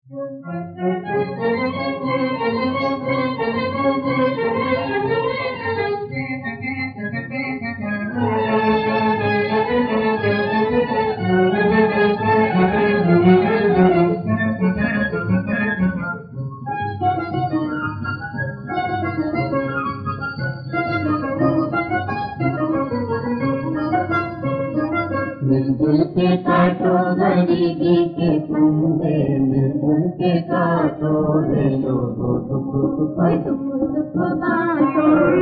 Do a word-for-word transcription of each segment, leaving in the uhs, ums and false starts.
मिलजुल के काटो गरीबी के फंदे, मिलजुल के काटो रे लोगो दुख दुख दुख बांटो।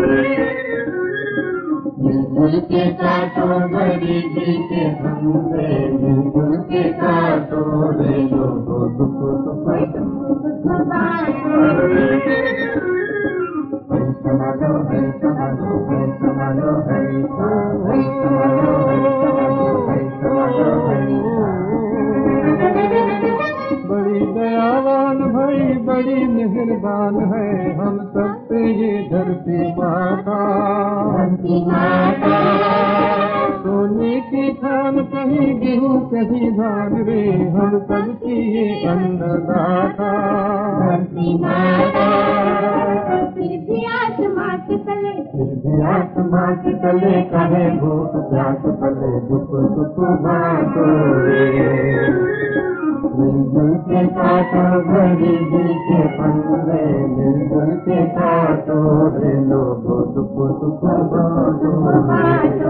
मिलजुल के काटो गरीबी के फंदे, मिलजुल के काटो रे लोगो दुख दुख दुख बांटो। है समालो है समालो है समालो है है समालो है समालो है। बड़ी दयावान भाई बड़ी मेहरबान है, हम सब पे ये धरती माता। सोने की खान कहीं गेहूं कहीं धान रे, हम सब की ये अन्नदाता। फिर भी आसमां के तले, फिर भी आसमां के तले कहे भूख प्यास तले दुख दुख बांटो रे। मिलजुल के काटो गरीबी के फंदे, मिलजुल के काटो रे लोगो दुख दुख बांटो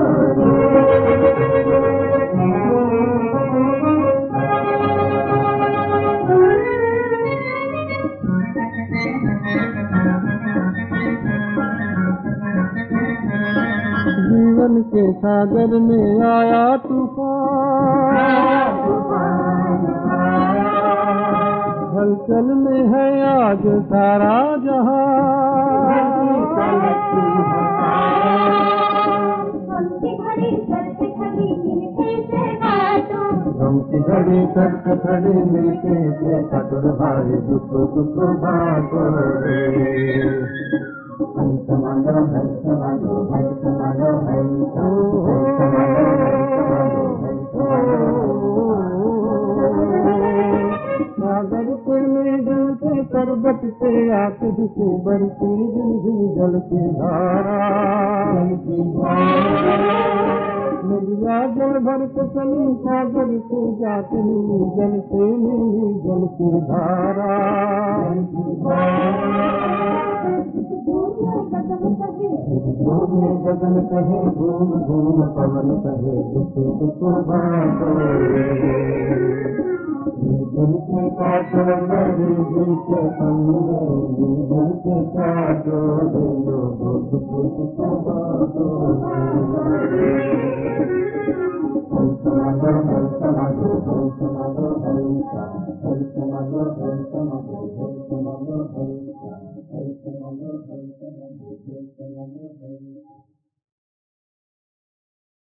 जीवन के सागर में आया तूफान, हलचल में है आज सारा जहां। गम की घड़ी सच खड़ी मिलके से बांटो। गम की घड़ी सच खड़ी मिलके से कटोर भाई दुख दुख बांटो रे। है समालो है समालो है समालो है समालो है सागर के में दिल से पर्वत से आके से बढ़ती जिंदगी जल की धारा। नदिया जल भर के चली सागर से जाती जल से मिली जल की धारा। गगन कहे घूम घूम पवन कहे दुख दुख बांटो रे। मिलजुल के काटो गरीबी के फंदे, मिलजुल के काटो रे लोगो दुख दुख बांटो रे। है समालो है समालो है समालो है है समालो है समालो है समालो है है समालो है समालो है।